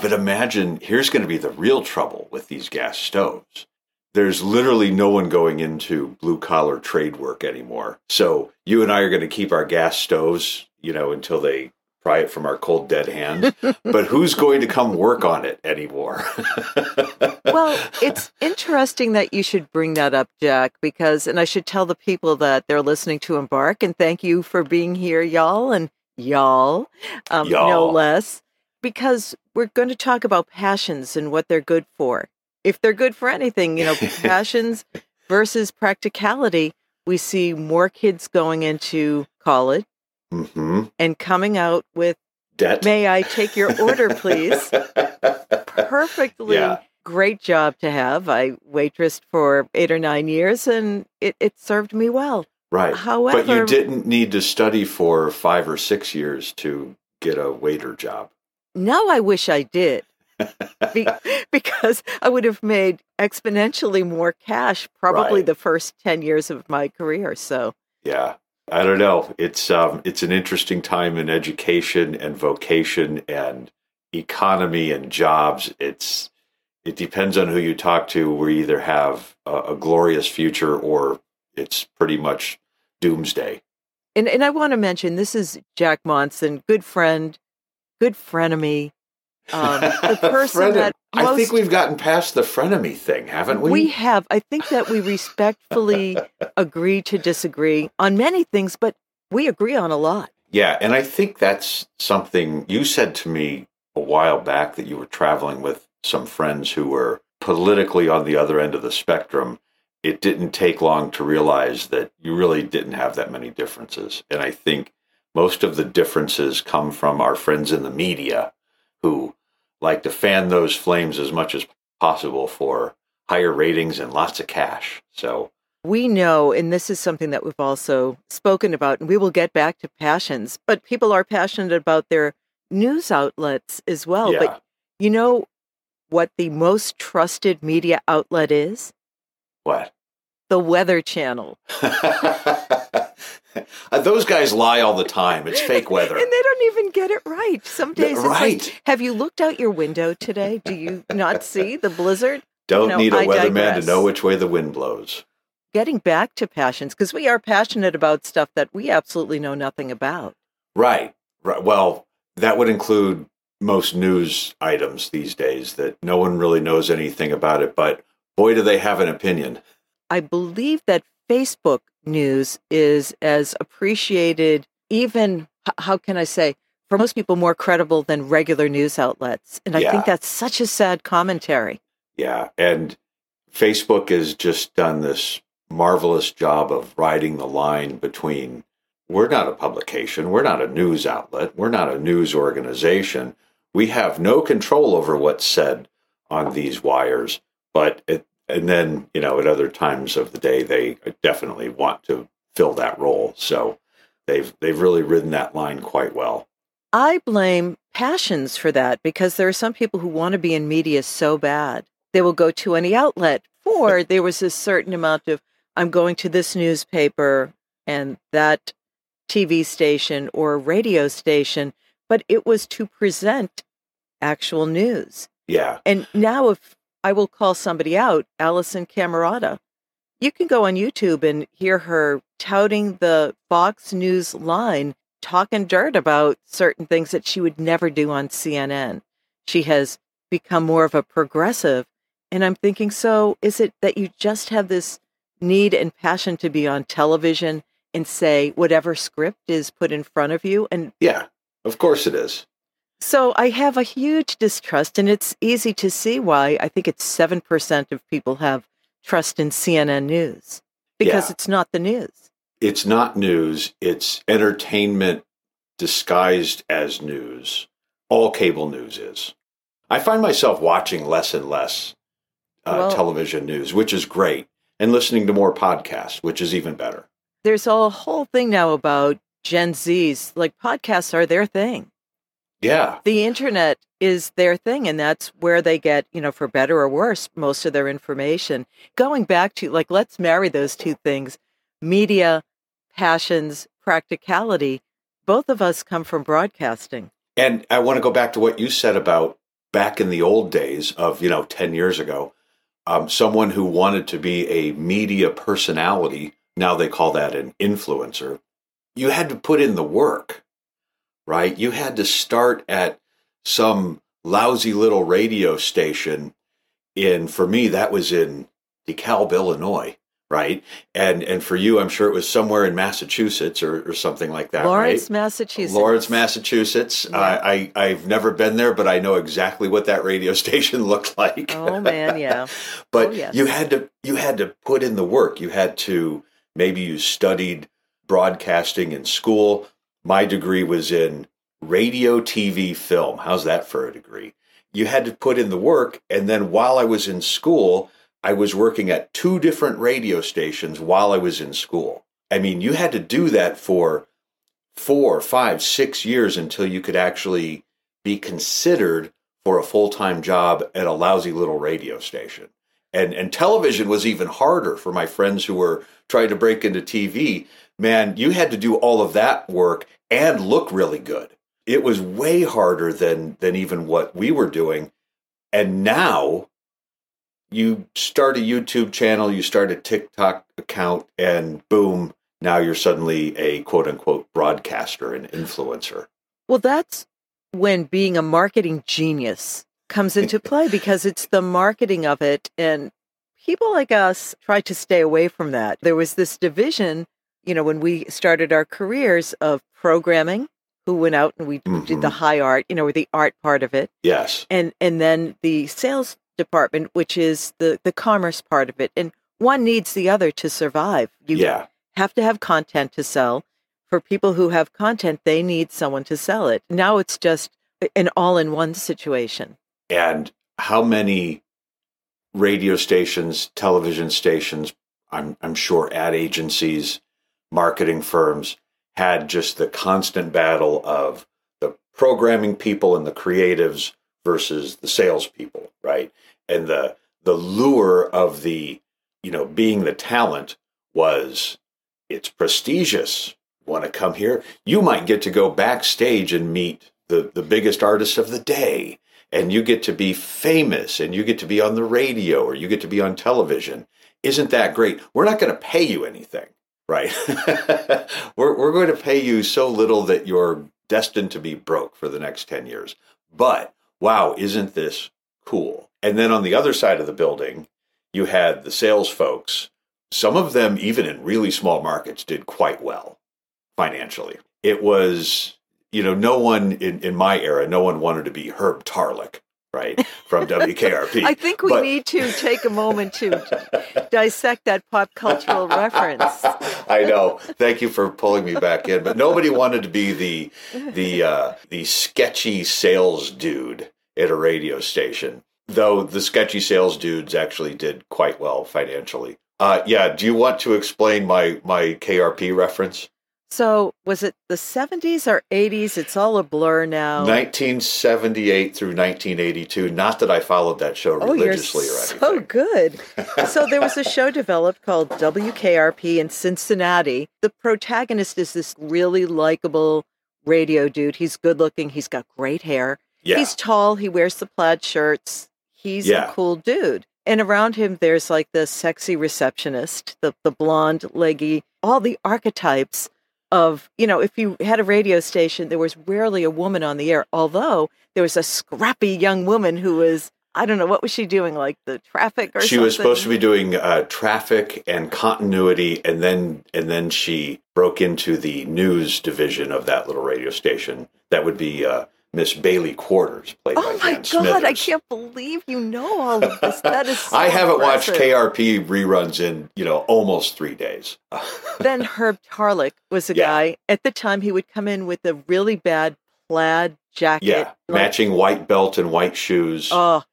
But imagine, here's going to be the real trouble with these gas stoves. There's literally no one going into blue-collar trade work anymore. So you and I are going to keep our gas stoves, until they pry it from our cold, dead hands. But who's going to come work on it anymore? Well, it's interesting that you should bring that up, Jack, and I should tell the people that they're listening to Embark, and thank you for being here, y'all, no less, because we're going to talk about passions and what they're good for. If they're good for anything, passions versus practicality, we see more kids going into college and coming out with debt. May I take your order, please? Perfectly great job to have. I waitressed for 8 or 9 years, and it served me well. Right. However, but you didn't need to study for 5 or 6 years to get a waiter job. Now I wish I did. Because I would have made exponentially more cash probably the first 10 years of my career. So yeah, I don't know. It's an interesting time in education and vocation and economy and jobs. It depends on who you talk to. We either have a glorious future or it's pretty much doomsday. And I want to mention, this is Jack Monson, good friend, good frenemy. The person that I think we've gotten past the frenemy thing, haven't we? We have. I think that we respectfully agree to disagree on many things, but we agree on a lot. Yeah, and I think that's something you said to me a while back, that you were traveling with some friends who were politically on the other end of the spectrum. It didn't take long to realize that you really didn't have that many differences. And I think most of the differences come from our friends in the media who like to fan those flames as much as possible for higher ratings and lots of cash. So we know, and this is something that we've also spoken about, and we will get back to passions, but people are passionate about their news outlets as well. Yeah. But you know what the most trusted media outlet is? What? The Weather Channel. Those guys lie all the time. It's fake weather. And they don't even get it right. Some days it's right. like, have you looked out your window today? Do you not see the blizzard? Don't need a weatherman to know which way the wind blows. Getting back to passions, because we are passionate about stuff that we absolutely know nothing about. Right. Well, that would include most news items these days that no one really knows anything about it, but boy, do they have an opinion. I believe that Facebook news is as appreciated, even, how can I say, for most people more credible than regular news outlets. And I think that's such a sad commentary. Yeah. And Facebook has just done this marvelous job of riding the line between, we're not a publication, we're not a news outlet, we're not a news organization. We have no control over what's said on these wires, and then, at other times of the day, they definitely want to fill that role. So they've really ridden that line quite well. I blame passions for that, because there are some people who want to be in media so bad. They will go to any outlet, or there was a certain amount of, I'm going to this newspaper and that TV station or radio station, but it was to present actual news. Yeah. And now if I will call somebody out, Allison Camerata, you can go on YouTube and hear her touting the Fox News line, talking dirt about certain things that she would never do on CNN. She has become more of a progressive. And I'm thinking, so is it that you just have this need and passion to be on television and say whatever script is put in front of you? And yeah, of course it is. So I have a huge distrust, and it's easy to see why. I think it's 7% of people have trust in CNN News, because it's not the news. It's not news. It's entertainment disguised as news. All cable news is. I find myself watching less and less television news, which is great, and listening to more podcasts, which is even better. There's a whole thing now about Gen Zs, like podcasts are their thing. Yeah. The internet is their thing, and that's where they get, for better or worse, most of their information. Going back to, let's marry those two things, media, passions, practicality. Both of us come from broadcasting. And I want to go back to what you said about back in the old days of, 10 years ago, someone who wanted to be a media personality, now they call that an influencer, you had to put in the work, right? You had to start at some lousy little radio station for me, that was in DeKalb, Illinois, right? And for you, I'm sure it was somewhere in Massachusetts or something like that, Lawrence, right? Massachusetts. Lawrence, Massachusetts. Yeah. I've never been there, but I know exactly what that radio station looked like. Oh man, yeah. But yes. you had to put in the work. You had to, maybe you studied broadcasting in school. My degree was in radio, TV, film. How's that for a degree? You had to put in the work. And then while I was in school, I was working at 2 different radio stations while I was in school. I mean, you had to do that for 4, 5, 6 years until you could actually be considered for a full-time job at a lousy little radio station. And television was even harder for my friends who were trying to break into TV. Man, you had to do all of that work and look really good. It was way harder than even what we were doing. And now you start a YouTube channel, you start a TikTok account, and boom, now you're suddenly a quote-unquote broadcaster and influencer. Well, that's when being a marketing genius comes into play, because it's the marketing of it. And people like us try to stay away from that. There was this division, when we started our careers, of programming, who went out and we did the high art, or the art part of it. Yes. And then the sales department, which is the commerce part of it. And one needs the other to survive. You have to have content to sell. For people who have content, they need someone to sell it. Now it's just an all-in-one situation. And how many radio stations, television stations, I'm sure ad agencies, marketing firms had just the constant battle of the programming people and the creatives versus the salespeople, right? And the lure of the, being the talent was, it's prestigious. Want to come here? You might get to go backstage and meet the biggest artist of the day. And you get to be famous, and you get to be on the radio, or you get to be on television. Isn't that great? We're not going to pay you anything, right? we're going to pay you so little that you're destined to be broke for the next 10 years. But wow, isn't this cool? And then on the other side of the building, you had the sales folks. Some of them, even in really small markets, did quite well financially. It was, no one in my era, no one wanted to be Herb Tarlek, right, from WKRP. I think we need to take a moment to dissect that pop cultural reference. I know. Thank you for pulling me back in. But nobody wanted to be the sketchy sales dude at a radio station, though the sketchy sales dudes actually did quite well financially. Do you want to explain my KRP reference? So was it the 70s or 80s? It's all a blur now. 1978 through 1982. Not that I followed that show religiously or anything. So good. So there was a show developed called WKRP in Cincinnati. The protagonist is this really likable radio dude. He's good looking. He's got great hair. Yeah. He's tall. He wears the plaid shirts. He's a cool dude. And around him, there's like the sexy receptionist, the blonde, leggy, all the archetypes of, if you had a radio station, there was rarely a woman on the air, although there was a scrappy young woman who was, I don't know, what was she doing, like the traffic or something? She was supposed to be doing traffic and continuity, and then she broke into the news division of that little radio station. That would be Miss Bailey Quarters, played by Dan Smithers. Oh my God, I can't believe you know all of this. That is so I haven't impressive. watched KRP reruns in, almost 3 days. Then Herb Tarlek was a guy. At the time, he would come in with a really bad plaid jacket. Yeah, matching white belt and white shoes. Oh,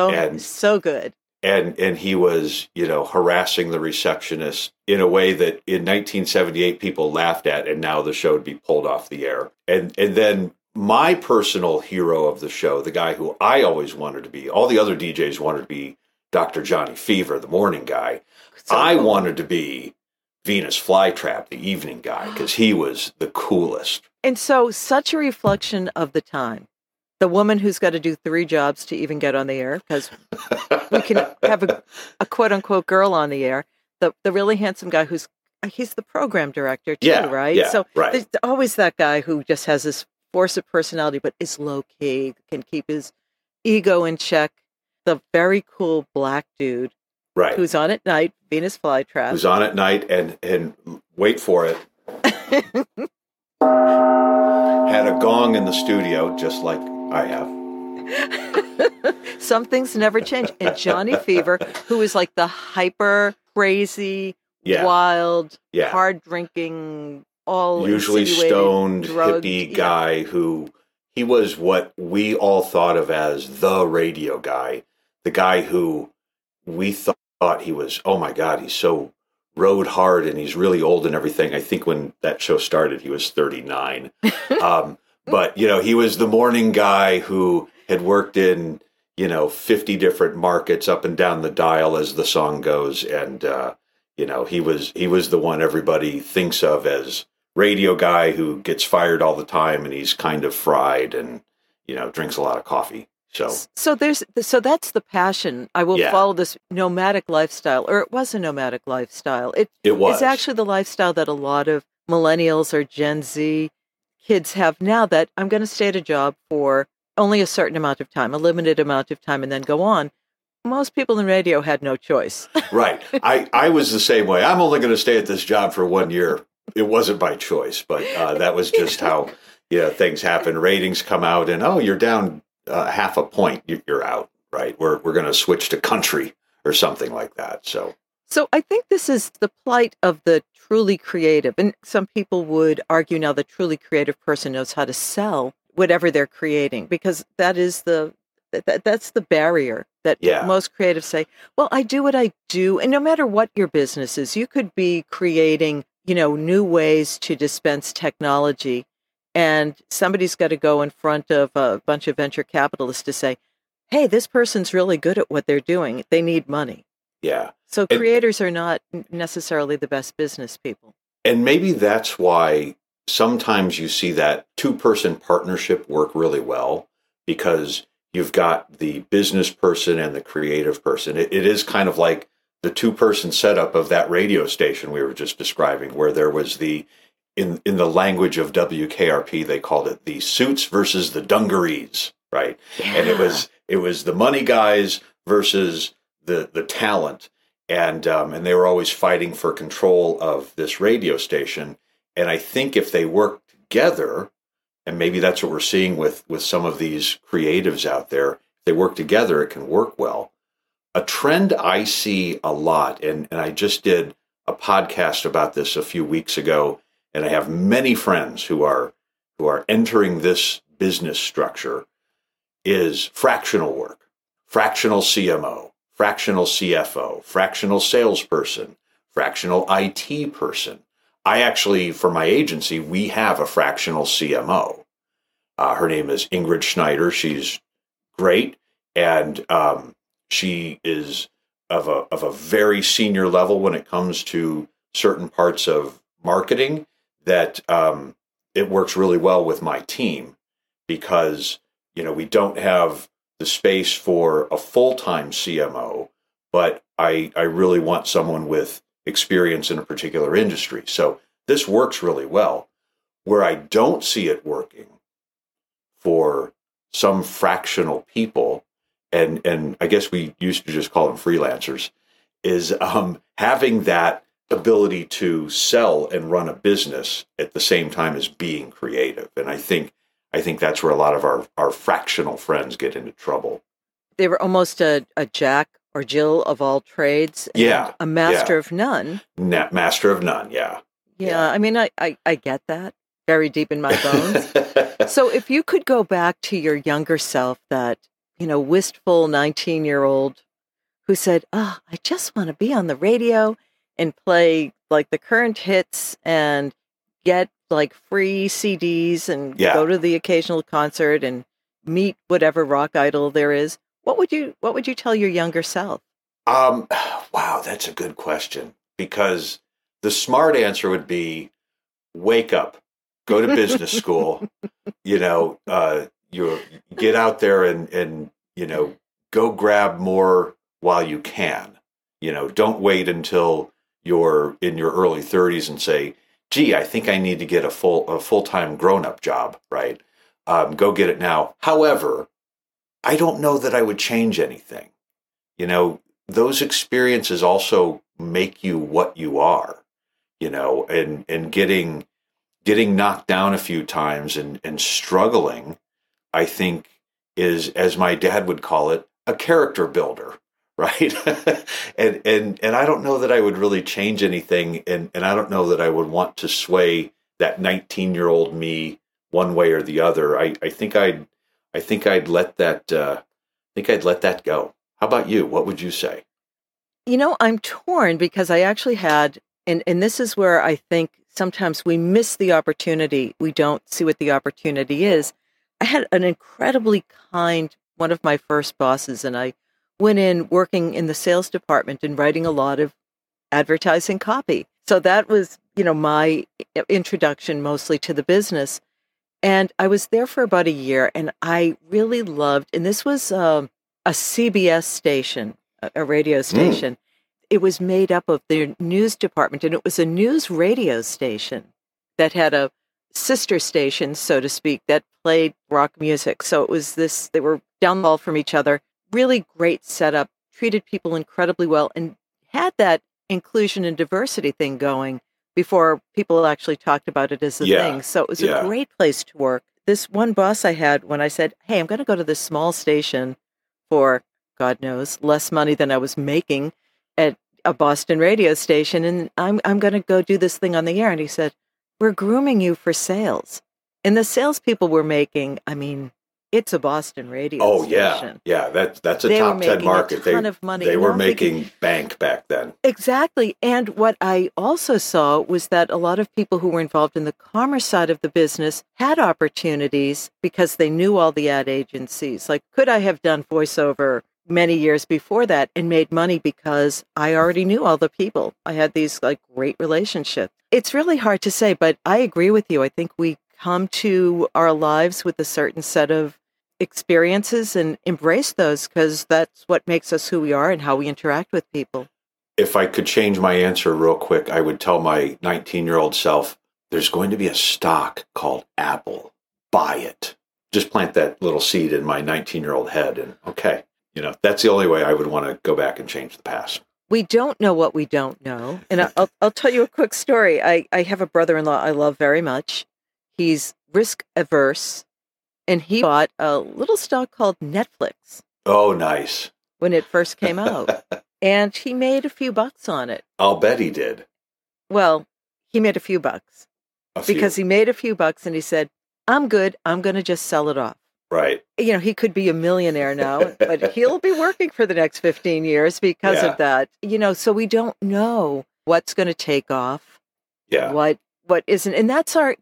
so good. And he was, harassing the receptionist in a way that in 1978 people laughed at, and now the show would be pulled off the air. And then my personal hero of the show, the guy who I always wanted to be, all the other DJs wanted to be Dr. Johnny Fever, the morning guy. I wanted to be Venus Flytrap, the evening guy, because he was the coolest. And so such a reflection of the time. the woman who's got to do 3 jobs to even get on the air, because we can have a quote unquote girl on the air. The really handsome guy he's the program director too, right? Yeah, so right. there's always that guy who just has this force of personality, but is low key, can keep his ego in check. The very cool black dude, right, who's on at night, Venus Flytrap, who's on at night, and wait for it, had a gong in the studio, just like I have. Some things never change. And Johnny Fever, who is like the hyper crazy, wild, hard drinking, all usually stoned drugged, hippie guy who he was what we all thought of as the radio guy, the guy who we thought he was, oh my God, he's so rode hard and he's really old and everything. I think when that show started, he was 39. But, he was the morning guy who had worked in, 50 different markets up and down the dial, as the song goes. And, he was the one everybody thinks of as radio guy who gets fired all the time, and he's kind of fried and, drinks a lot of coffee. So that's the passion. I will follow this nomadic lifestyle, or it was a nomadic lifestyle. It was. It's actually the lifestyle that a lot of millennials or Gen Z kids have now, that I'm going to stay at a job for only a certain amount of time, a limited amount of time, and then go on. Most people in radio had no choice. Right. I was the same way. I'm only going to stay at this job for 1 year. It wasn't by choice, but that was just how things happen. Ratings come out and, you're down half a point, you're out, right? We're going to switch to country or something like that. So I think this is the plight of the truly creative. And some people would argue now the truly creative person knows how to sell whatever they're creating, because that's the barrier that most creatives say, well, I do what I do. And no matter what your business is, you could be creating, new ways to dispense technology. And somebody's got to go in front of a bunch of venture capitalists to say, hey, this person's really good at what they're doing. They need money. Yeah. So creators are not necessarily the best business people. And maybe that's why sometimes you see that 2-person partnership work really well, because you've got the business person and the creative person. It is kind of like the 2-person setup of that radio station we were just describing, where there was in the language of WKRP, they called it the suits versus the dungarees, right? Yeah. And it was the money guys versus the talent. And they were always fighting for control of this radio station. And I think if they work together, and maybe that's what we're seeing with some of these creatives out there, if they work together, it can work well. A trend I see a lot, and I just did a podcast about this a few weeks ago, and I have many friends who are entering this business structure, is fractional work, fractional CMO, fractional CFO, fractional salesperson, fractional IT person. I actually, for my agency, we have a fractional CMO. Her name is Ingrid Schneider. She's great, and she is of a very senior level when it comes to certain parts of marketing. That it works really well with my team, because we don't have the space for a full-time CMO, but I really want someone with experience in a particular industry. So this works really well. Where I don't see it working for some fractional people, and I guess we used to just call them freelancers, is having that ability to sell and run a business at the same time as being creative. And I think that's where a lot of our fractional friends get into trouble. They were almost a Jack or Jill of all trades. And a master of none. Master of none, yeah. Yeah, I mean, I get that very deep in my bones. So if you could go back to your younger self, that, wistful 19-year-old who said, I just want to be on the radio and play like the current hits and get like free CDs and go to the occasional concert and meet whatever rock idol there is, what would you tell your younger self? Wow, that's a good question, because the smart answer would be wake up, go to business school. You you get out there and go grab more while you can. Don't wait until you're in your early 30s and say, gee, I think I need to get a full-time grown-up job, right? Go get it now. However, I don't know that I would change anything. Those experiences also make you what you are, and getting knocked down a few times and struggling, I think is, as my dad would call it, a character builder, right? and I don't know that I would really change anything, and I don't know that I would want to sway that 19-year-old me one way or the other. I think I'd let that go. How about you? What would you say? I'm torn because I actually had, and this is where I think sometimes we miss the opportunity. We don't see what the opportunity is. I had an incredibly kind, one of my first bosses, and I went in working in the sales department and writing a lot of advertising copy. So that was, my introduction mostly to the business. And I was there for about a year, and I really loved, and this was a CBS station, a radio station. It was made up of their news department, and it was a news radio station that had a sister station, so to speak, that played rock music. So it was they were down the hall from each other, really great setup, treated people incredibly well, and had that inclusion and diversity thing going before people actually talked about it as a thing. So it was a great place to work. This one boss I had, when I said, hey, I'm going to go to this small station for, God knows, less money than I was making at a Boston radio station, and I'm going to go do this thing on the air. And he said, we're grooming you for sales. And the salespeople were making, it's a Boston radio station. Yeah. That's a top 10 market. They were making a ton of money. They were making bank back then. Exactly. And what I also saw was that a lot of people who were involved in the commerce side of the business had opportunities because they knew all the ad agencies. Like, could I have done voiceover many years before that and made money because I already knew all the people? I had these great relationships. It's really hard to say, but I agree with you. I think we come to our lives with a certain set of experiences and embrace those because that's what makes us who we are and how we interact with people. If I could change my answer real quick, I would tell my 19-year-old self, there's going to be a stock called Apple. Buy it. Just plant that little seed in my 19-year-old head. And okay, that's the only way I would want to go back and change the past. We don't know what we don't know. And I'll tell you a quick story. I have a brother-in-law I love very much. He's risk averse. And he bought a little stock called Netflix. Oh, nice. When it first came out. And he made a few bucks on it. I'll bet he did. Well, he made a few bucks. Because he made a few bucks and he said, I'm good. I'm going to just sell it off. Right. He could be a millionaire now, but he'll be working for the next 15 years because of that. So we don't know what's going to take off. Yeah. What isn't. And that's our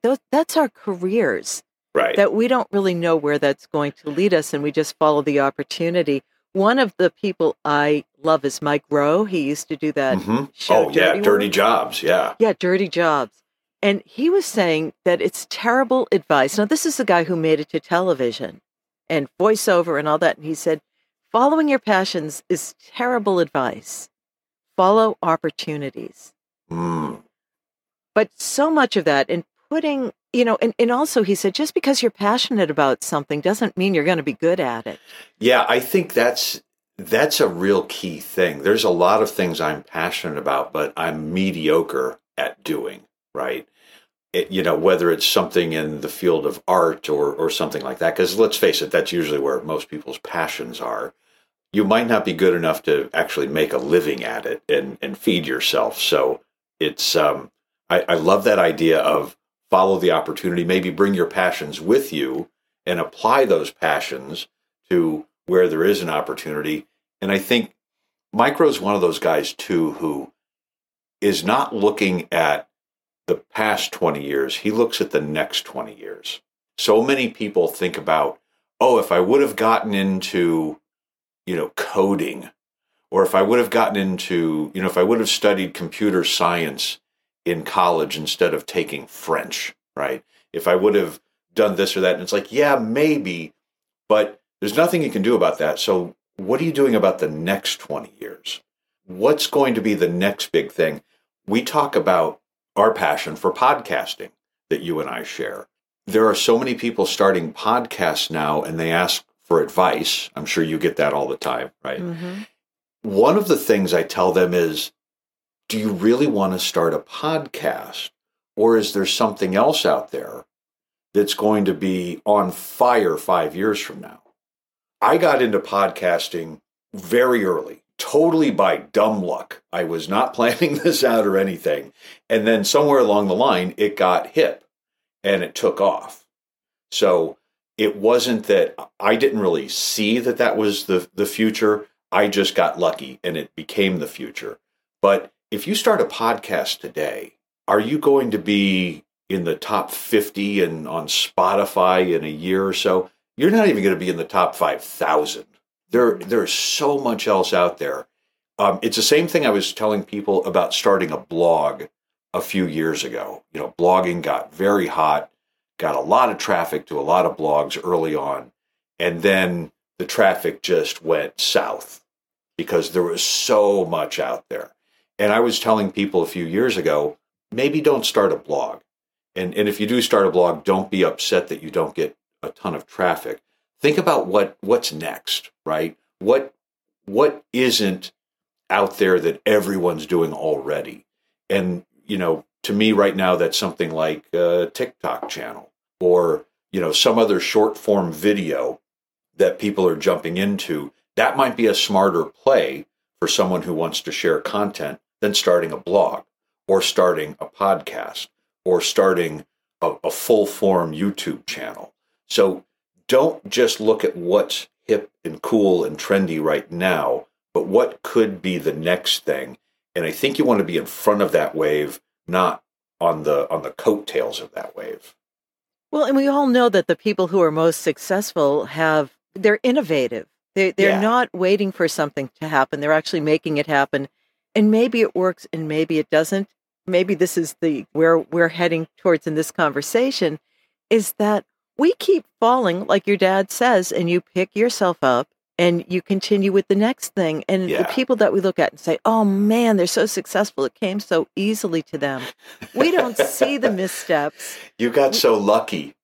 careers. Right. That we don't really know where that's going to lead us, and we just follow the opportunity. One of the people I love is Mike Rowe. He used to do that show. Dirty Jobs. Yeah. Yeah, Dirty Jobs. And he was saying that it's terrible advice. Now, this is the guy who made it to television and voiceover and all that. And he said, following your passions is terrible advice. Follow opportunities. But so much of that, and putting, and also he said, just because you're passionate about something doesn't mean you're going to be good at it. Yeah, I think that's a real key thing. There's a lot of things I'm passionate about, but I'm mediocre at doing, right? Whether it's something in the field of art or something like that, because let's face it, that's usually where most people's passions are. You might not be good enough to actually make a living at it and feed yourself. So it's, I love that idea of follow the opportunity, maybe bring your passions with you and apply those passions to where there is an opportunity. And I think Micro's one of those guys too, who is not looking at the past 20 years. He looks at the next 20 years. So many people think about, if I would have gotten into, coding, or if I would have gotten into, if I would have studied computer science in college instead of taking French, right? If I would have done this or that. And it's like, yeah, maybe, But there's nothing you can do about that. So what are you doing about the next 20 years? What's going to be the next big thing? We talk about our passion for podcasting that you and I share. There are so many people starting podcasts now, and they ask for advice. I'm sure you get that all the time, right? Mm-hmm. One of the things I tell them is, do you really want to start a podcast? Or is there something else out there that's going to be on fire 5 years from now? I got into podcasting very early, totally by dumb luck. I was not planning this out or anything. And then somewhere along the line, it got hip and it took off. So it wasn't that I didn't really see that that was the future. I just got lucky and it became the future. But if you start a podcast today, are you going to be in the top 50 and on Spotify in a year or so? You're not even going to be in the top 5,000. There's so much else out there. It's the same thing I was telling people about starting a blog a few years ago. You know, blogging got very hot, got a lot of traffic to a lot of blogs early on, and then the traffic just went south because there was so much out there. And I was telling people a few years ago, maybe don't start a blog. And if you do start a blog, don't be upset that you don't get a ton of traffic. Think about what's next, right? What isn't out there that everyone's doing already? And, you know, to me right now, that's something like a TikTok channel or, you know, some other short form video that people are jumping into. That might be a smarter play for someone who wants to share content than starting a blog or starting a podcast or starting a full form YouTube channel. So don't just look at what's hip and cool and trendy right now, but what could be the next thing. And I think you want to be in front of that wave, not on the coattails of that wave. Well, and we all know that the people who are most successful they're innovative. They're not waiting for something to happen. They're actually making it happen. And maybe it works and maybe it doesn't. Maybe this is where we're heading towards in this conversation, is that we keep falling, like your dad says, and you pick yourself up and you continue with the next thing. And the people that we look at and say, oh man, they're so successful. It came so easily to them. We don't see the missteps. You got so lucky.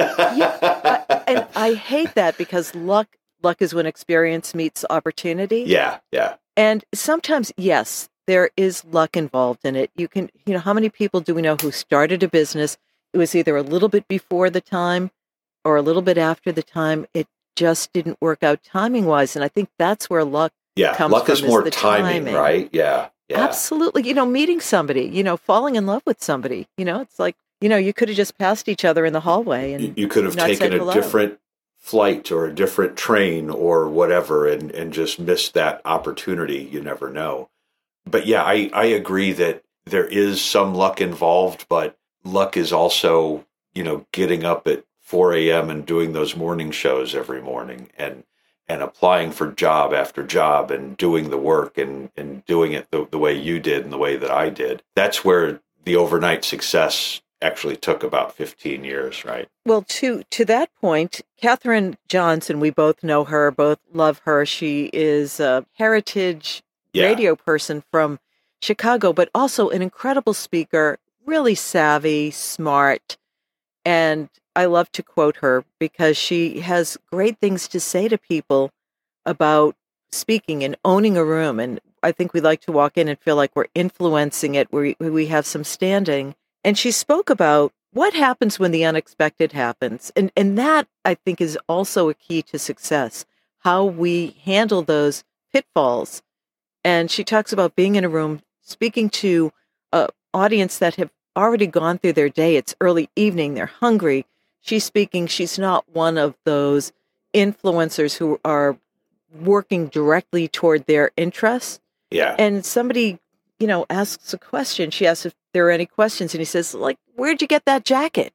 And I hate that because luck is when experience meets opportunity. Yeah. And sometimes, yes, there is luck involved in it. How many people do we know who started a business? It was either a little bit before the time or a little bit after the time. It just didn't work out timing-wise. And I think that's where luck comes from. Luck is more timing, right? Yeah. Absolutely. Meeting somebody, falling in love with somebody, it's like, you could have just passed each other in the hallway. And you could have taken a different flight or a different train or whatever and just missed that opportunity. You never know. But yeah, I agree that there is some luck involved, but luck is also, getting up at 4 a.m. and doing those morning shows every morning and applying for job after job and doing the work and doing it the way you did and the way that I did. That's where the overnight success actually took about 15 years, right? Well, to that point, Katherine Johnson, we both know her, both love her. She is a heritage radio person from Chicago, but also an incredible speaker, really savvy, smart. And I love to quote her because she has great things to say to people about speaking and owning a room. And I think we like to walk in and feel like we're influencing it, where we have some standing. And she spoke about what happens when the unexpected happens. And that, I think, is also a key to success, how we handle those pitfalls. And she talks about being in a room, speaking to an audience that have already gone through their day. It's early evening. They're hungry. She's speaking. She's not one of those influencers who are working directly toward their interests. Yeah. And somebody, asks a question. She asks if there are any questions. And he says, where'd you get that jacket?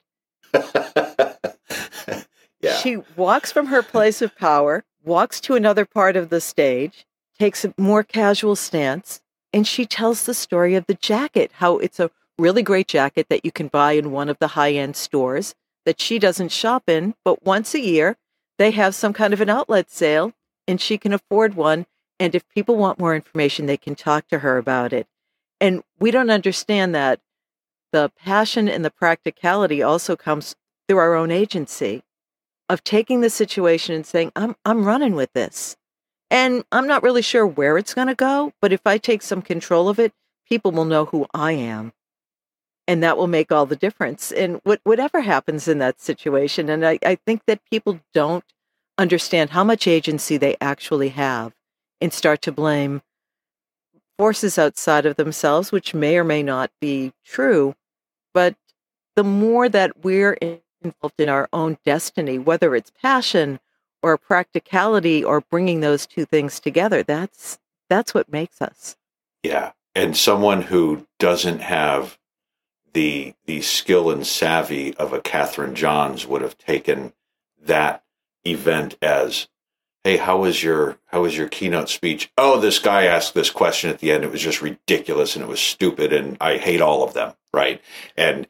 Yeah. She walks from her place of power, walks to another part of the stage, takes a more casual stance, and she tells the story of the jacket, how it's a really great jacket that you can buy in one of the high-end stores that she doesn't shop in, but once a year, they have some kind of an outlet sale and she can afford one. And if people want more information, they can talk to her about it. And we don't understand that the passion and the practicality also comes through our own agency of taking the situation and saying, I'm running with this. And I'm not really sure where it's going to go, but if I take some control of it, people will know who I am. And that will make all the difference in whatever happens in that situation. And I think that people don't understand how much agency they actually have and start to blame forces outside of themselves, which may or may not be true. But the more that we're involved in our own destiny, whether it's passion or practicality or bringing those two things together, that's what makes us. Yeah. And someone who doesn't have the skill and savvy of a Katherine Johns would have taken that event as, hey, how was your keynote speech? Oh, this guy asked this question at the end. It was just ridiculous and it was stupid and I hate all of them, right? And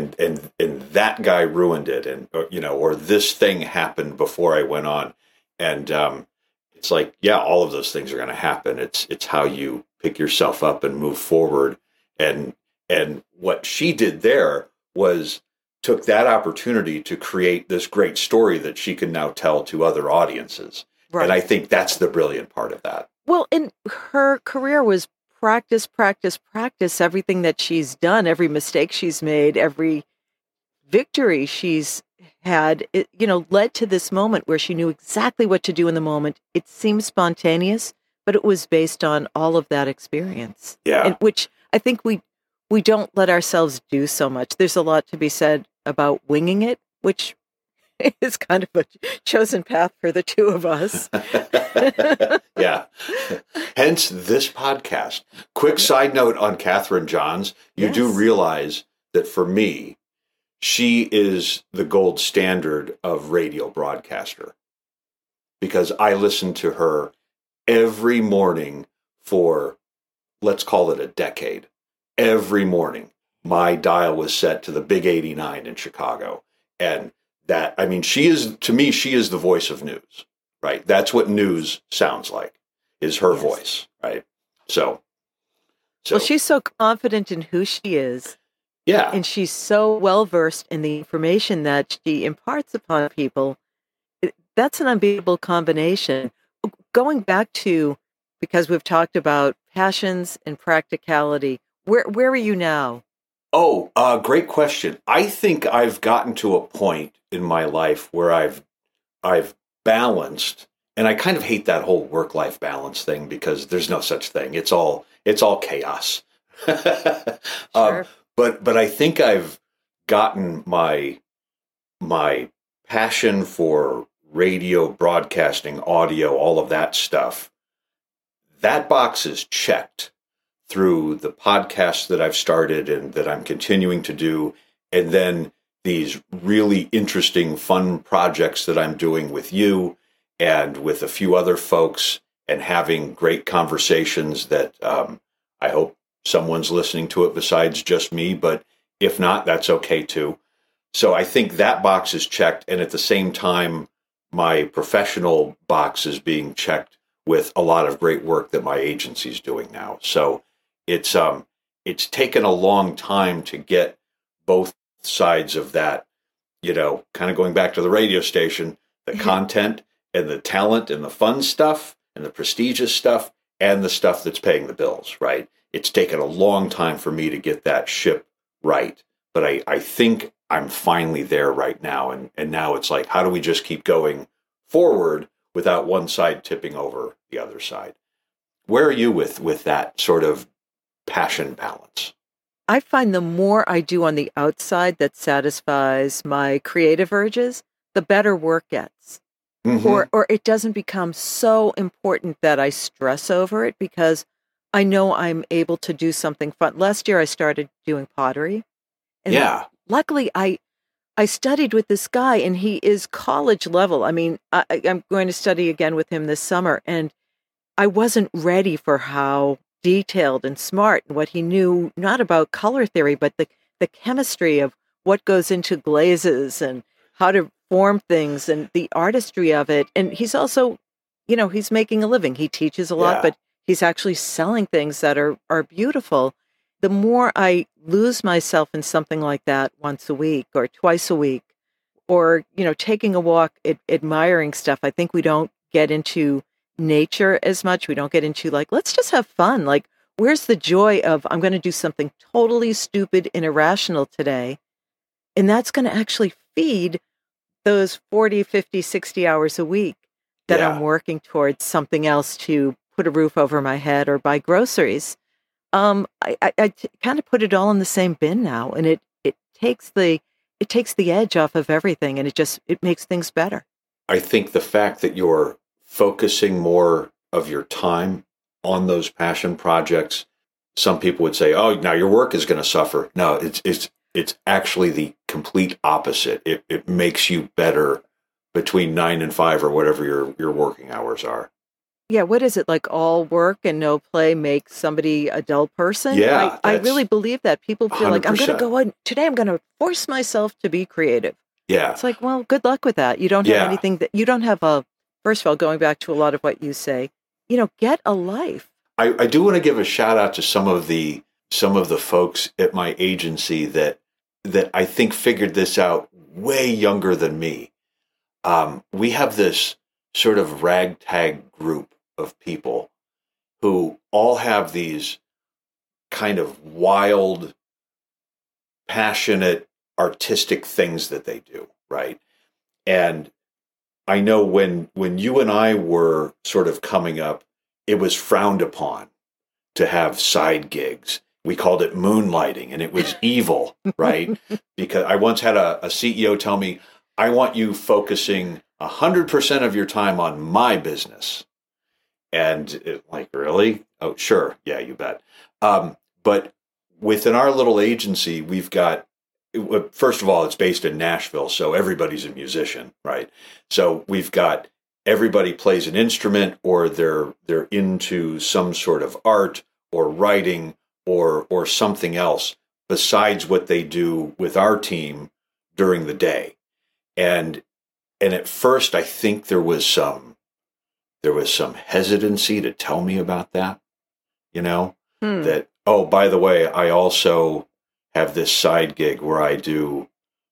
that guy ruined it, and or this thing happened before I went on, and it's like, yeah, all of those things are going to happen. It's how you pick yourself up and move forward. And what she did there was took that opportunity to create this great story that she can now tell to other audiences. Right. And I think that's the brilliant part of that. Well, and her career was practice, practice, practice. Everything that she's done, every mistake she's made, every victory she's had, led to this moment where she knew exactly what to do in the moment. It seemed spontaneous, but it was based on all of that experience. Yeah. And which I think we don't let ourselves do so much. There's a lot to be said about winging it, which is kind of a chosen path for the two of us. Yeah. Hence this podcast. Quick side note on Katherine Johns. You do realize that for me, she is the gold standard of radio broadcaster, because I listen to her every morning for, let's call it a decade. Every morning, my dial was set to the Big 89 in Chicago. And that, I mean, she is the voice of news, right? That's what news sounds like, is her voice, right? So. Well, she's so confident in who she is. Yeah. And she's so well-versed in the information that she imparts upon people. That's an unbeatable combination. Going back to, because we've talked about passions and practicality, where are you now? Oh, great question. I think I've gotten to a point in my life where I've balanced, and I kind of hate that whole work-life balance thing because there's no such thing. It's all chaos. Sure. But I think I've gotten my passion for radio, broadcasting, audio, all of that stuff. That box is checked through the podcasts that I've started and that I'm continuing to do, and then these really interesting, fun projects that I'm doing with you and with a few other folks, and having great conversations that I hope someone's listening to it besides just me, but if not, that's okay too. So I think that box is checked, and at the same time, my professional box is being checked with a lot of great work that my agency's doing now. So it's taken a long time to get both sides of that, kind of going back to the radio station, the content and the talent and the fun stuff and the prestigious stuff and the stuff that's paying the bills, right? It's taken a long time for me to get that ship right. But I think I'm finally there right now. And now it's like, how do we just keep going forward without one side tipping over the other side? Where are you with that sort of passion balance? I find the more I do on the outside that satisfies my creative urges, the better work gets. Mm-hmm. Or it doesn't become so important that I stress over it, because I know I'm able to do something fun. Last year I started doing pottery. And luckily I studied with this guy, and he is college level. I mean, I'm going to study again with him this summer, and I wasn't ready for how detailed and smart and what he knew, not about color theory, but the chemistry of what goes into glazes and how to form things and the artistry of it. And he's also, he's making a living. He teaches a lot, Yeah. but he's actually selling things that are beautiful. The more I lose myself in something like that once a week or twice a week, or, taking a walk, admiring stuff, I think we don't get into nature as much. We don't get into like, let's just have fun. Like, where's the joy of, I'm going to do something totally stupid and irrational today. And that's going to actually feed those 40, 50, 60 hours a week that Yeah. I'm working towards something else to put a roof over my head or buy groceries. I kind of put it all in the same bin now, and it takes the edge off of everything, and it makes things better. I think the fact that you're focusing more of your time on those passion projects, some people would say, "Oh, now your work is going to suffer." No, it's actually the complete opposite. It makes you better between 9 and 5 or whatever your working hours are. Yeah, what is it, like all work and no play makes somebody a dull person? Yeah, I that's really believe that. People feel like, I'm going to 100%. go out today, I'm going to force myself to be creative. Yeah, It's like, well, good luck with that. You don't have Yeah. anything that you don't have first of all, going back to a lot of what you say, get a life. I do want to give a shout out to some of the folks at my agency that I think figured this out way younger than me. We have this sort of ragtag group of people who all have these kind of wild, passionate, artistic things that they do, right? And I know when you and I were sort of coming up, it was frowned upon to have side gigs. We called it moonlighting, and it was evil, right? Because I once had a CEO tell me, I want you focusing 100% of your time on my business. And like, really? Oh, sure. Yeah, you bet. But within our little agency, we've got, first of all, it's based in Nashville, so everybody's a musician, right? So we've got everybody plays an instrument, or they're into some sort of art or writing or something else besides what they do with our team during the day. And at first, I think there was some hesitancy to tell me about that, that, oh, by the way, I also have this side gig where I do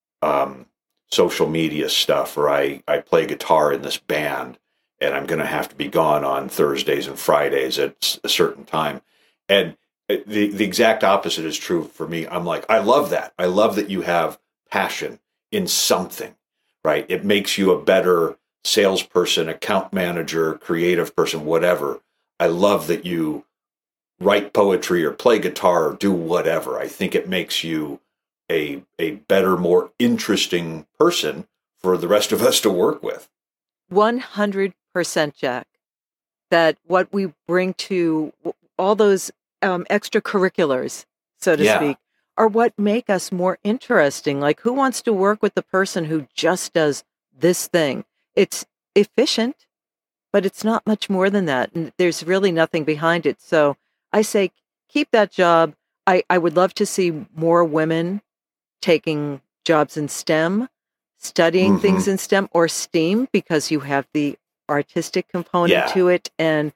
social media stuff, or I play guitar in this band, and I'm going to have to be gone on Thursdays and Fridays at a certain time. And the exact opposite is true for me. I'm like, I love that. I love that you have passion in something, right? It makes you a better salesperson, account manager, creative person, whatever. I love that you write poetry or play guitar or do whatever. I think it makes you a better, more interesting person for the rest of us to work with. 100%, Jack. That what we bring to all those extracurriculars, so to Yeah. speak, are what make us more interesting. Like, who wants to work with the person who just does this thing? It's efficient, but it's not much more than that. And there's really nothing behind it. So I say, keep that job. I would love to see more women taking jobs in STEM, studying things in STEM or STEAM, because you have the artistic component Yeah. to it. And,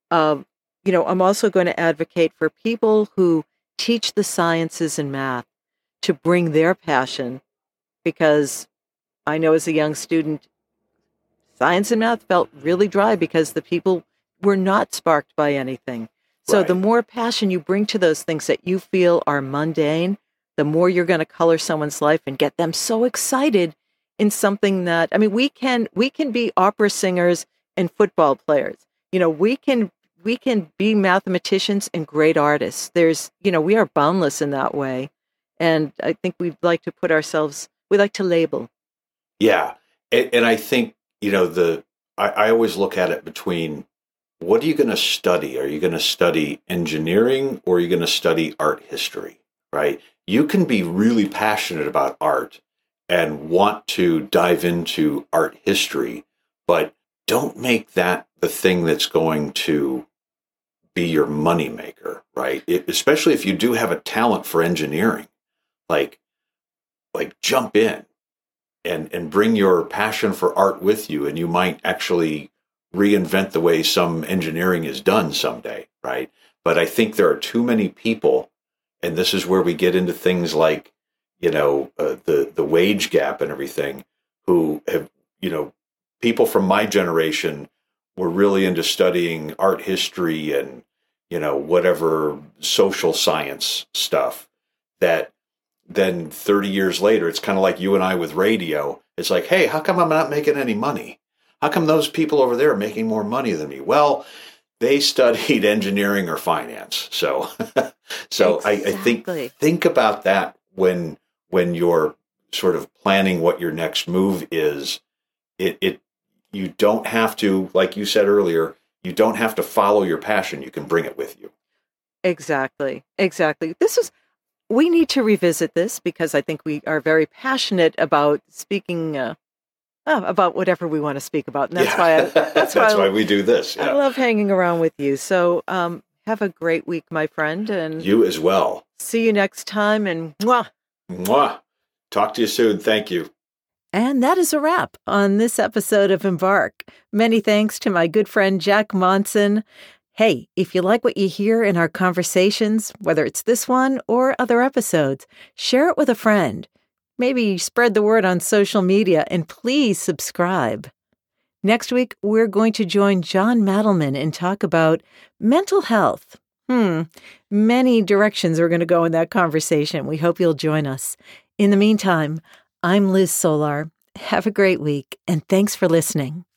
I'm also going to advocate for people who teach the sciences and math to bring their passion, because I know as a young student, science and math felt really dry because the people were not sparked by anything. So the Right. more passion you bring to those things that you feel are mundane, the more you're going to color someone's life and get them so excited in something that, I mean, we can be opera singers and football players. We can be mathematicians and great artists. We are boundless in that way. And I think we'd like to we like to label. Yeah. And I think, I always look at it between, what are you going to study? Are you going to study engineering, or are you going to study art history, right? You can be really passionate about art and want to dive into art history, but don't make that the thing that's going to be your moneymaker, right? Especially if you do have a talent for engineering, like jump in. and bring your passion for art with you, and you might actually reinvent the way some engineering is done someday, right? But I think there are too many people, and this is where we get into things like, the wage gap and everything, who have, people from my generation were really into studying art history and, whatever social science stuff, that then 30 years later, it's kind of like you and I with radio. It's like, hey, how come I'm not making any money? How come those people over there are making more money than me? Well, they studied engineering or finance. So Exactly. I think about that when you're sort of planning what your next move is. You don't have to, like you said earlier, you don't have to follow your passion. You can bring it with you. Exactly. We need to revisit this because I think we are very passionate about speaking about whatever we want to speak about. And that's why we do this. I Yeah. love hanging around with you. So have a great week, my friend. And you as well. See you next time. And mwah. Mwah. Talk to you soon. Thank you. And that is a wrap on this episode of Embark. Many thanks to my good friend Jack Monson. Hey, if you like what you hear in our conversations, whether it's this one or other episodes, share it with a friend. Maybe spread the word on social media, and please subscribe. Next week, we're going to join John Madelman and talk about mental health. Many directions we're going to go in that conversation. We hope you'll join us. In the meantime, I'm Liz Solar. Have a great week, and thanks for listening.